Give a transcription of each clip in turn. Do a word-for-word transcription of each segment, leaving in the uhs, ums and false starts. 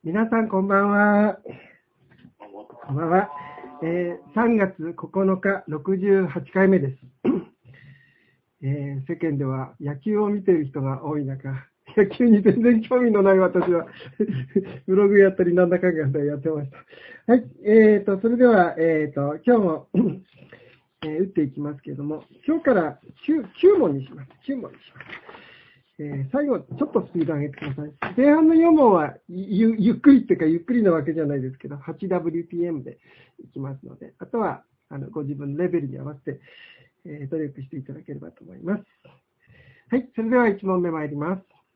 皆さんこんばんは。こんばんは。えー、さんがつここのか、ろくじゅうはちかいめです。えー、世間では野球を見ている人が多い中、野球に全然興味のない私はブログやったりなんだかんだやってました。はい、えーと、それでは、えーと、今日も、えー、打っていきますけれども、今日から 9, きゅう問にします。きゅう問にします。えー、最後、ちょっとスピード上げてください。前半のよん問はゆ、ゆっくりっていうか、ゆっくりなわけじゃないですけど、はちダブリューティーエム でいきますので、あとは、あの、ご自分のレベルに合わせて、えー、努力していただければと思います。はい、それではいち問目参ります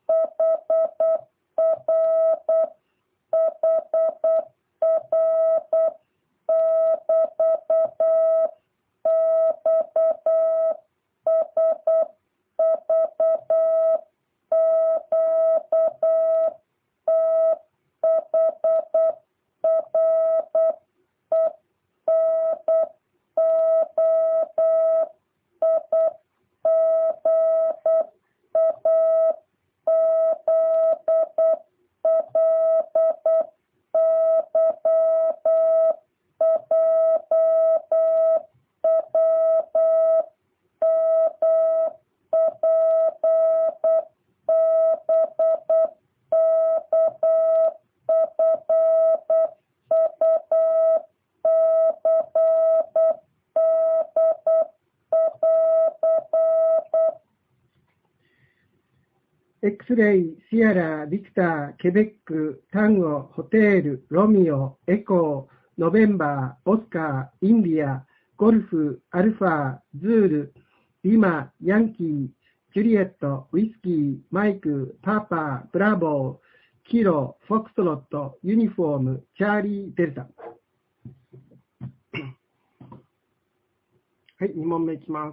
。X-ray、シアラ、ビクター、ケベック、タンゴ、ホテール、ロミオ、エコー、ノベンバー、オスカー、インディア、ゴルフ、アルファ、ズール、リマ、ヤンキー、ジュリエット、ウィスキー、マイク、パパ、ブラボー、キロ、フォックストロット、ユニフォーム、チャーリー、デルタ。はい、に問目いきます。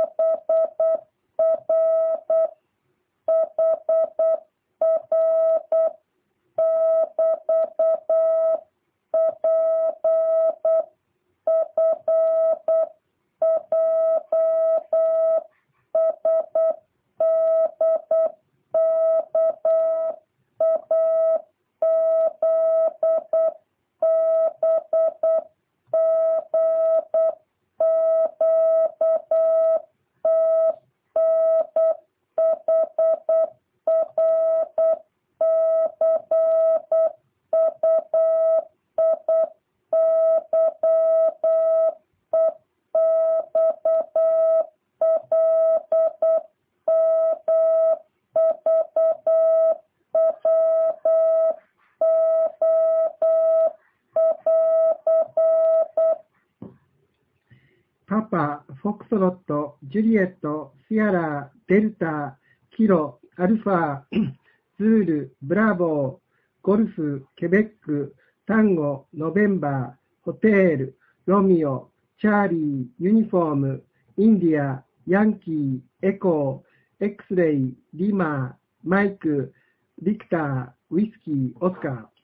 パパ、フォックストロット、ジュリエット、シアラ、デルタ、キロ、アルファ、ズール、ブラボー、ゴルフ、ケベック、タンゴ、ノベンバー、ホテール、ロミオ、チャーリー、ユニフォーム、インディア、ヤンキー、エコー、X-ray、リマ、マイク、ビクター、ウィスキー、オスカー。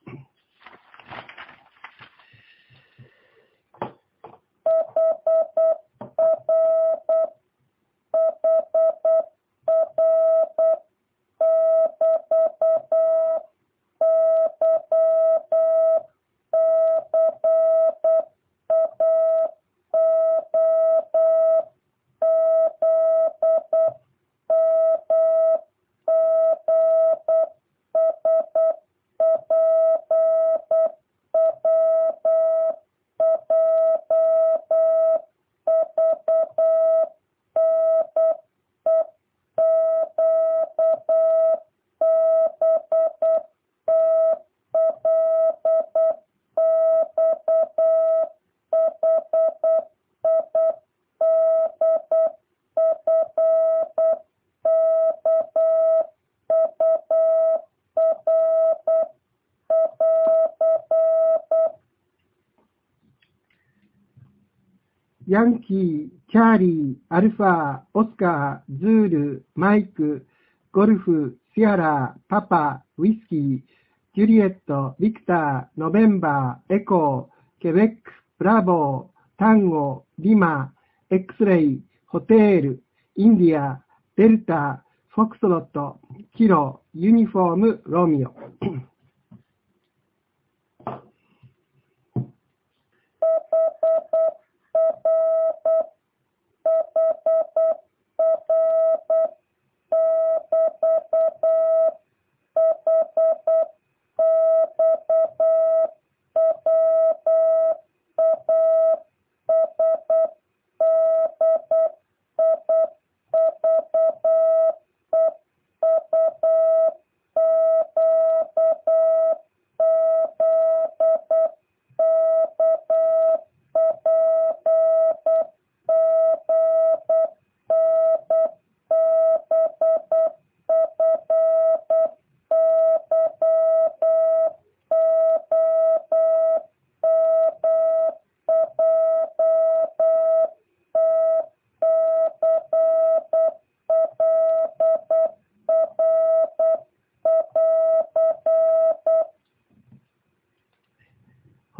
ヤンキー、チャーリー、アルファ、オスカー、ズール、マイク、ゴルフ、シアラ、パパ、ウィスキー、ジュリエット、ビクター、ノベンバー、エコー、ケベック、ブラボー、タンゴ、リマ、X-ray、ホテール、インディア、デルタ、フォックストロット、キロ、ユニフォーム、ロミオ。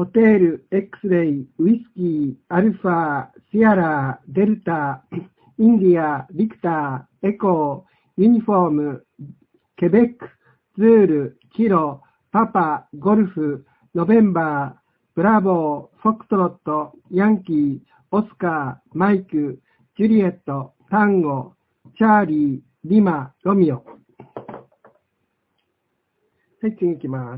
ホテル、X レイ、ウイスキー、アルファ、シアラ、デルタ、インディア、ビクター、エコー、ユニフォーム、ケベック、ズール、キロ、パパ、ゴルフ、ノベンバー、ブラボー、フォックトロット、ヤンキー、オスカー、マイク、ジュリエット、タンゴ、チャーリー、リマ、ロミオ。はい、次行きます。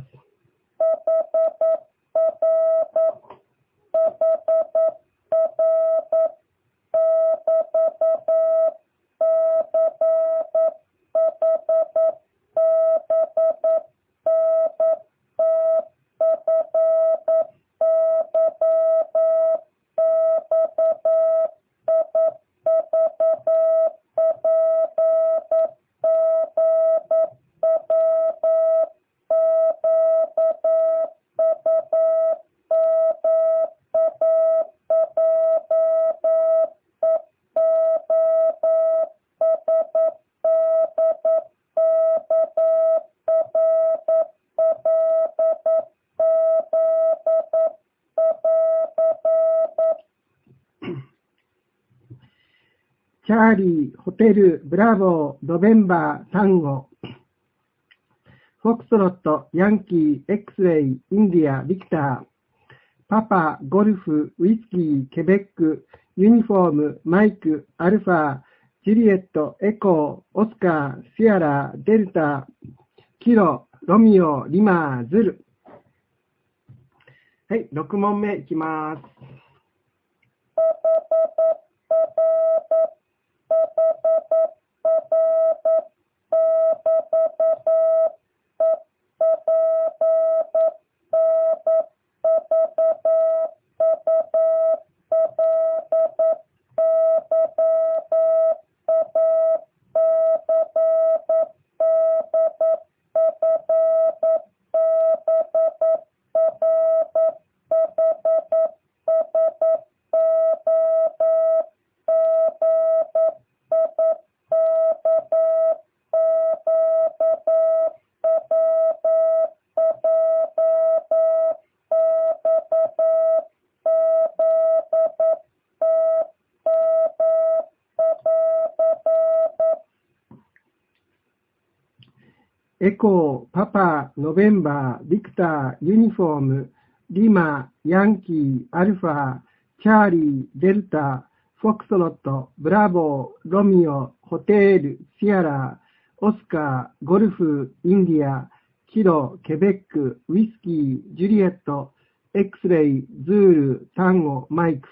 チャーリー、ホテル、ブラボー、ノベンバー、タンゴ、フォックストロット、ヤンキー、X レイ、インディア、ビクター、パパ、ゴルフ、ウイスキー、ケベック、ユニフォーム、マイク、アルファ、ジュリエット、エコー、オスカー、シアラ、デルタ、キロ、ロミオ、リマー、ズル。はい、ろく問目いきます。エコー、パパ、ノベンバー、ビクター、ユニフォーム、リマ、ヤンキー、アルファ、チャーリー、デルタ、フォックストロット、ブラボー、ロミオ、ホテル、シアラ、オスカー、ゴルフ、インディア、キロ、ケベック、ウイスキー、ジュリエット、X レイ、ズール、タンゴ、マイク。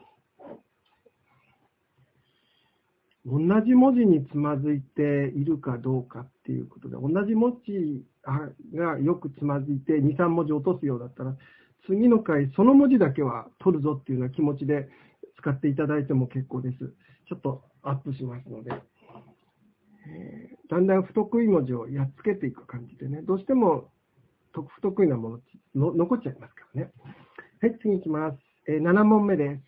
同じ文字につまずいているかどうかっていうことで、同じ文字がよくつまずいてに、さん文字落とすようだったら、次の回その文字だけは取るぞっていうような気持ちで使っていただいても結構です。ちょっとアップしますので、えー、だんだん不得意文字をやっつけていく感じでね、どうしても不得意なものの残っちゃいますからね。はい、次いきます。えー、なな問目です。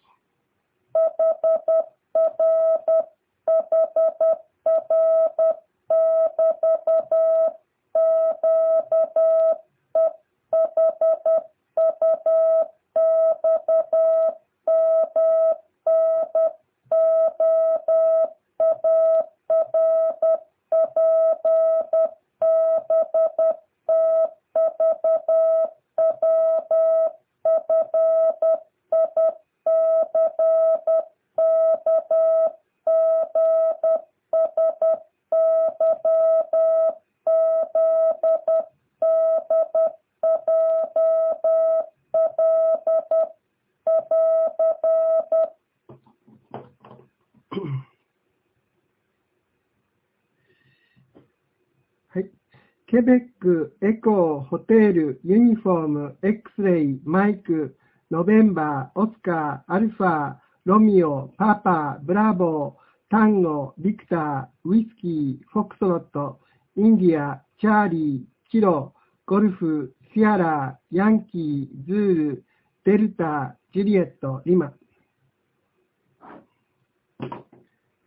はい、ケベック、エコー、ホテル、ユニフォーム、X レイ、マイク、ノベンバー、オスカー、アルファ、ロミオ、パパ、ブラボー、タンゴ、ビクター、ウイスキー、フォックストロット、インディア、チャーリー、キロ、ゴルフ、シアラ、ヤンキー、ズール、デルタ、ジュリエット、リマ。はい、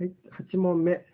はち問目。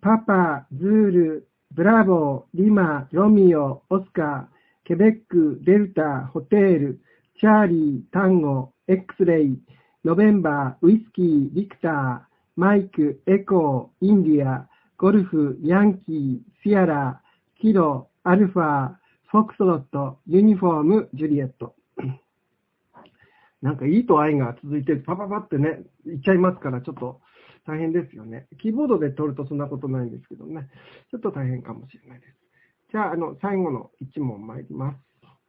パパ、ズール、ブラボー、リマ、ロミオ、オスカー、ケベック、デルタ、ホテール、チャーリー、タンゴ、X レイ、ノベンバー、ウイスキー、ビクター、マイク、エコー、インディア、ゴルフ、ヤンキー、シアラ、キロ、アルファ、フォクソロット、ユニフォーム、ジュリエット。なんか、いと愛が続いて、パパパってね、いっちゃいますから、ちょっと大変ですよね。キーボードで撮るとそんなことないんですけどね。ちょっと大変かもしれないです。じゃあ、あの、最後のいち問参ります。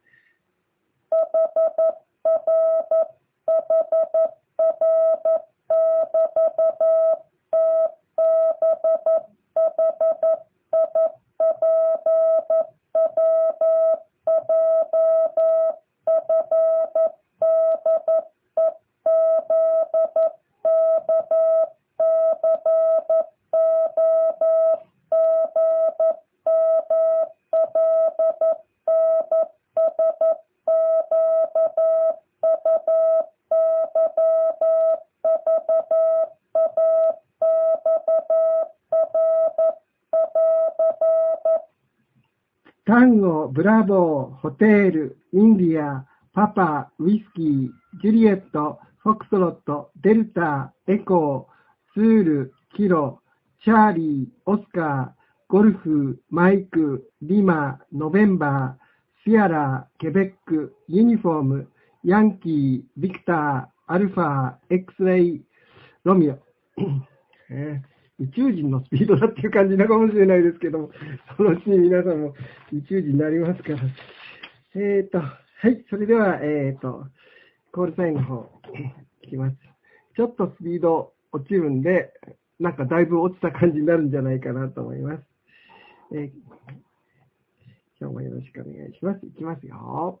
単語、ブラボー、ホテール、インディア、パパ、ウイスキー、ジュリエット、フォクトロット、デルタ、エコー、ツール、キロ、チャーリー、オスカー、ゴルフ、マイク、リマ、ノベンバー、シアラ、ケベック、ユニフォーム、ヤンキー、ビクター、アルファ、X レイ、ロミオ。えー宇宙人のスピードだっていう感じなのかもしれないですけども、そのうちに皆さんも宇宙人になりますから。えっと、はい、それでは、えっと、コールサインの方、いきます。ちょっとスピード落ちるんで、なんかだいぶ落ちた感じになるんじゃないかなと思います。えー、今日もよろしくお願いします。いきますよ。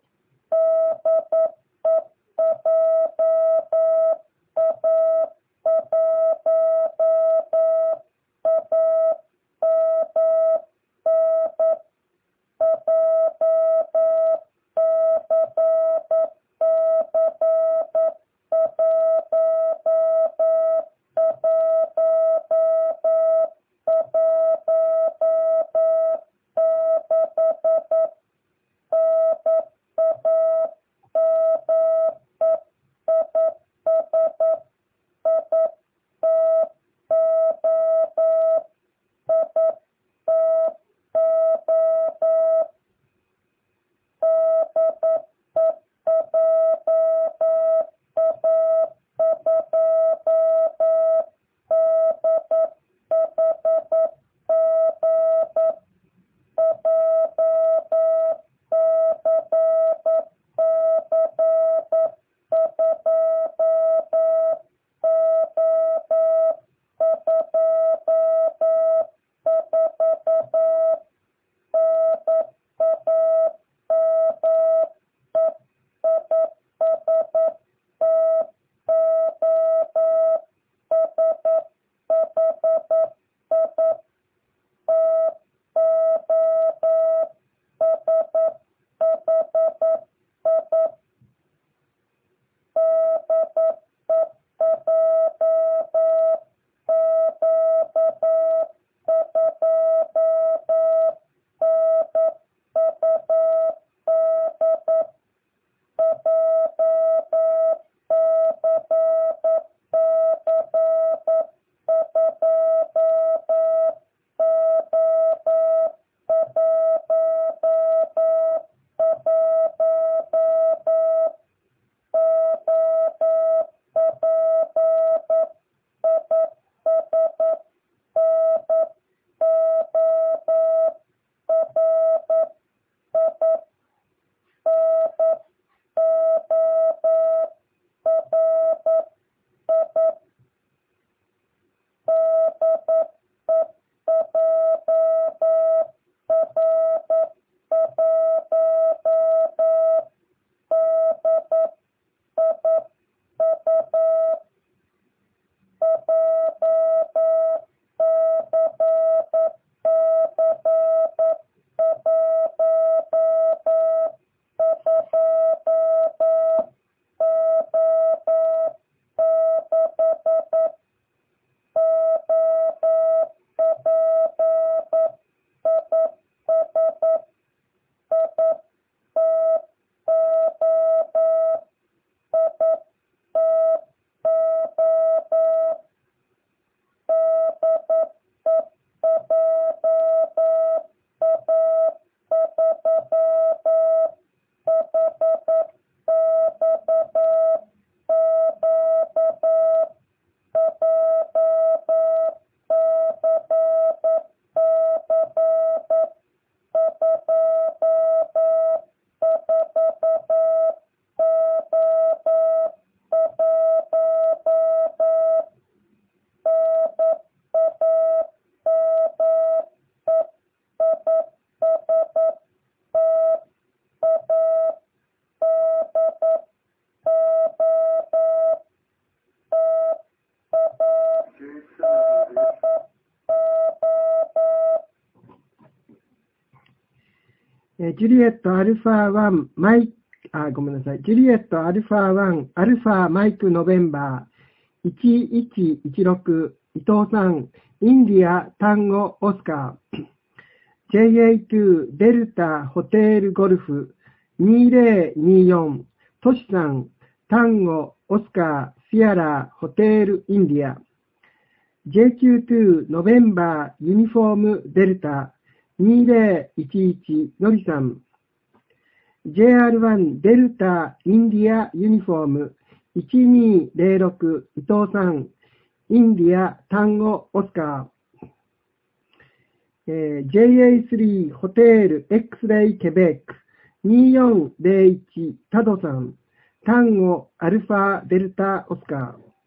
えージュリエットアルファワンマイ、あ、ごめんなさい。ジュリエットアルファワンアルファマイクノベンバーいちいちいちろく伊藤さん、インディア単語オスカー ジェイエーツー デルタホテルゴルフにぜろによんトシさん、単語オスカーシアラホテルインディア ジェイキューツー ノベンバーユニフォームデルタにぜろいちいちのりさん ジェイアールワン デルタインディアユニフォームいちにぜろろく伊藤さんインディア単語オスカー、えー、ジェイエースリー ホテル X レイケベックによんぜろいちタドさん単語アルファデルタオスカー。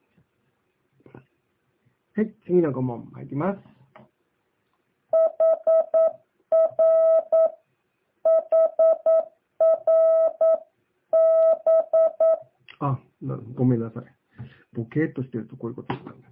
はい、次のご問参ります。あ、なごめんなさい。ボケーっとしてるとこういうことですかね。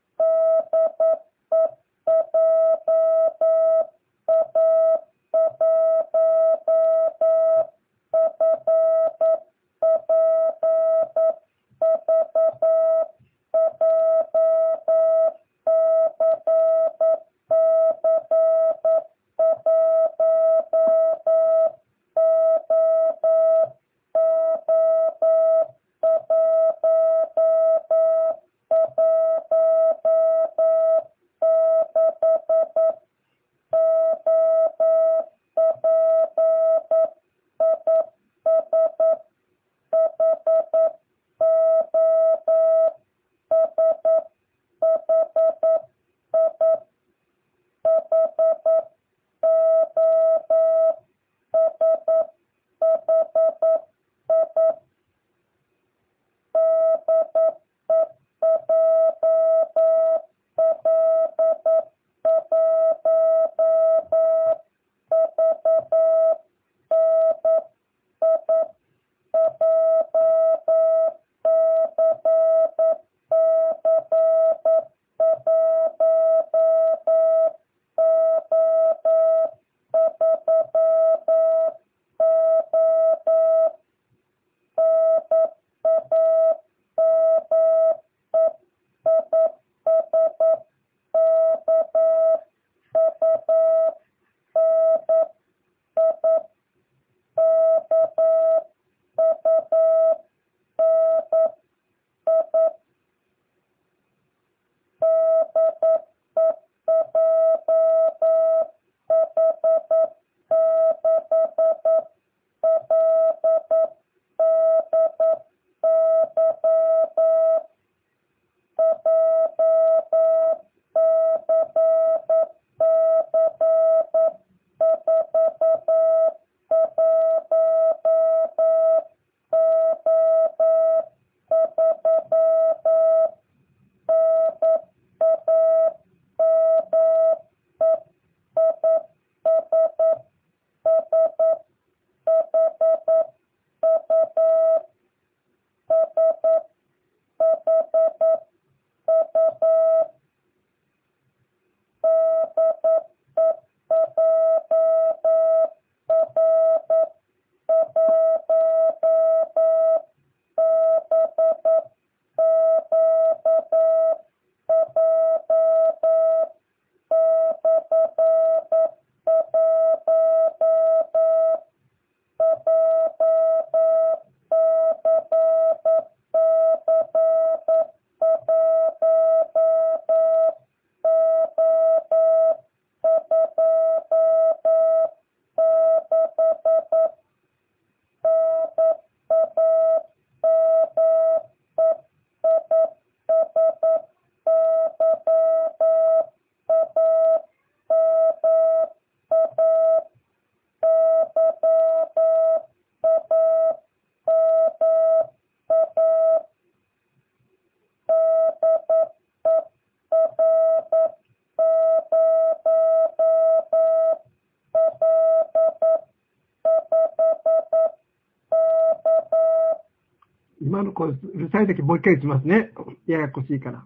今の子、うるさいだけもう一回打ちますね。ややこしいから。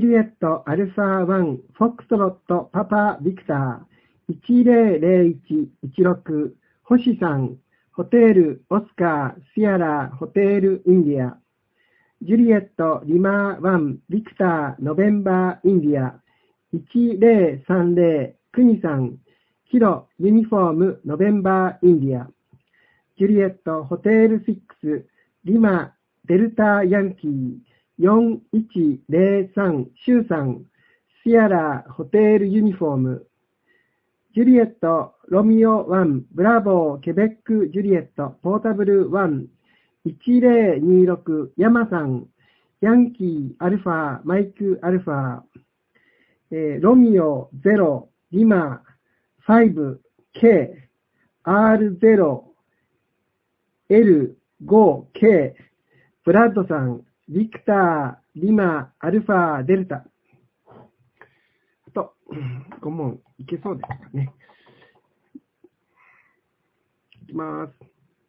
ュリエット、アルファワン、フォックストロット、パパ、ビクター、いちゼロゼロいちいちろく、星さん、ホテル、オスカー、シアラ、ホテル、インディア、ジュリエット、リマーワン、ビクター、ノベンバー、インディア、いちゼロさんゼロ、クニさん、キロ、ユニフォーム、ノベンバー、インディア、ジュリエット、ホテルシックス、リマ、デルタ、ヤンキー、よんいちゼロさん、シュウさん、シアラ、ホテル、ユニフォーム、ジュリエット、ロミオワン、ブラボー、ケベック、ジュリエット、ポータブルワン、いちゼロにろく、ヤマさん、ヤンキー、アルファ、マイク、アルファ、えー、ロミオゼロ、リマ、ご、K、アールゼロ、エルご、K、ブラッドさん、ビクター、リマ、アルファ、デルタ。あと、ご問いけそうですかね。いきます。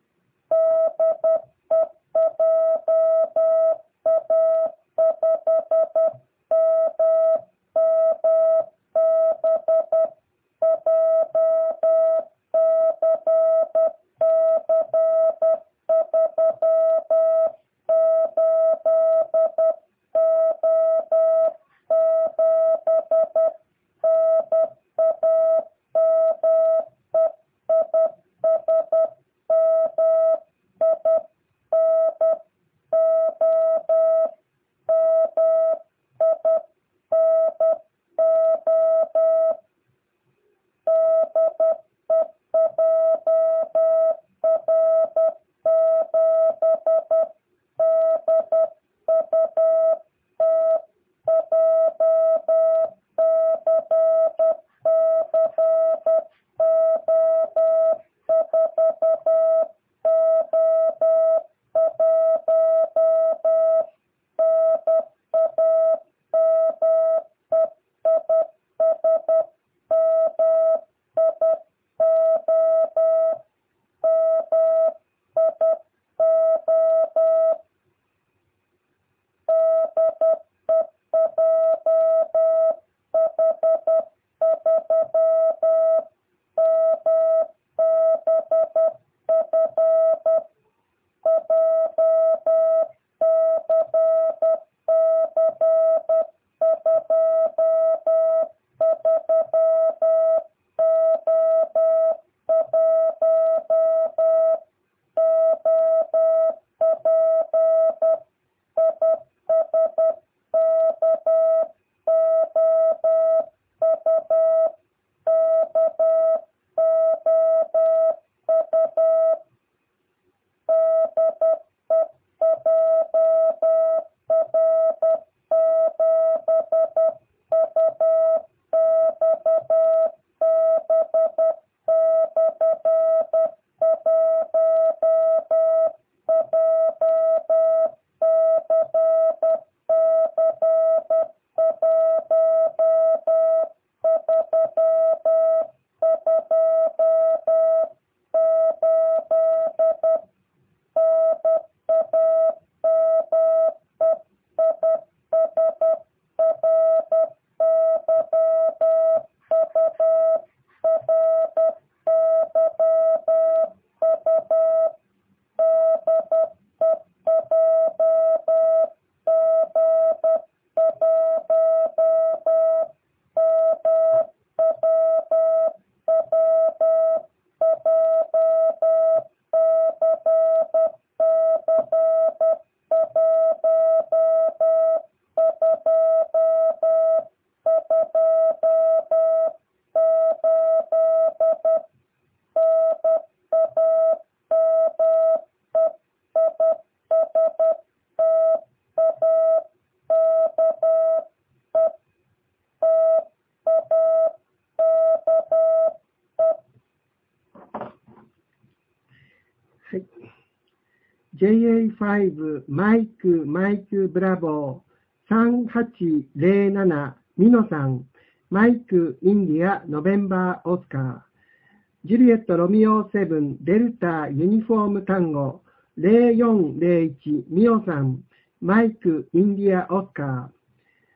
ジェイエーファイブ マイク、マイク、ブラボー、さんはちゼロなな、ミノさん、マイク、インディア、ノベンバー、オスカー、ジュリエット、ロミオセブン、デルタ、ユニフォーム、タンゴ、ゼロよんゼロいち、ミオさん、マイク、インディア、オスカー、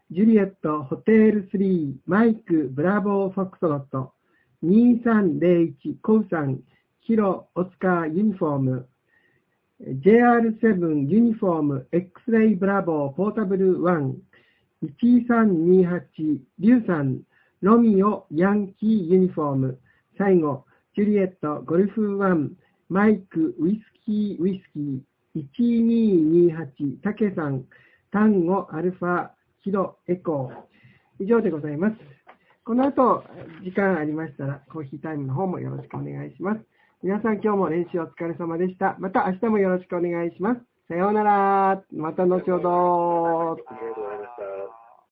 ジュリエット、ホテルスリー、マイク、ブラボー、フォックスロット、にさんゼロいち、コウさん、キロ、オスカー、ユニフォーム、ジェイアールセブン、ユニフォーム、X レイ、ブラボー、ポータブルワン、いちさんにはち、リュウさん、ロミオ、ヤンキー、ユニフォーム、最後、ジュリエット、ゴルフワン、マイク、ウイスキー、ウイスキー、いちににはち、タケさん、タンゴ、アルファ、キロ、エコー。以上でございます。この後、時間ありましたら、コーヒータイムの方もよろしくお願いします。皆さん今日も練習お疲れ様でした。また明日もよろしくお願いします。さようなら。また後ほど。 ありがとうございました。